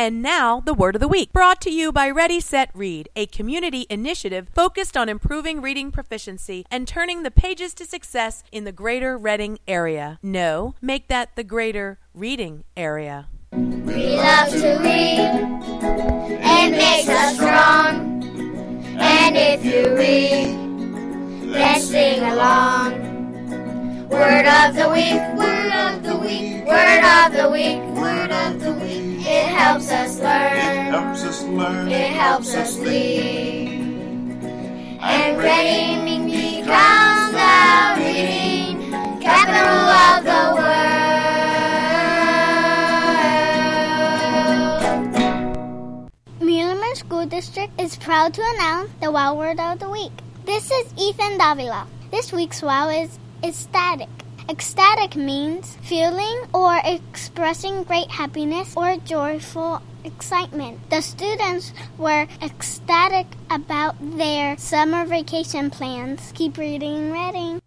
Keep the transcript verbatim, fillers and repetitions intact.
And now, the Word of the Week, brought to you by Ready, Set, Read, a community initiative focused on improving reading proficiency and turning the pages to success in the greater Reading area. No, make that the greater reading area. We love to read. It makes us strong. And if you read, then sing along. Word of the week, word of the week, word of the week, word of the week. It helps us learn. It helps us learn. It helps us lead. And reading becomes the reading capital of the world. Muhlenberg School District is proud to announce the Wow Word of the Week. This is Ethan Davila. This week's Wow is ecstatic. Ecstatic means feeling or expressing great happiness or joyful excitement. The students were ecstatic about their summer vacation plans. Keep reading and reading.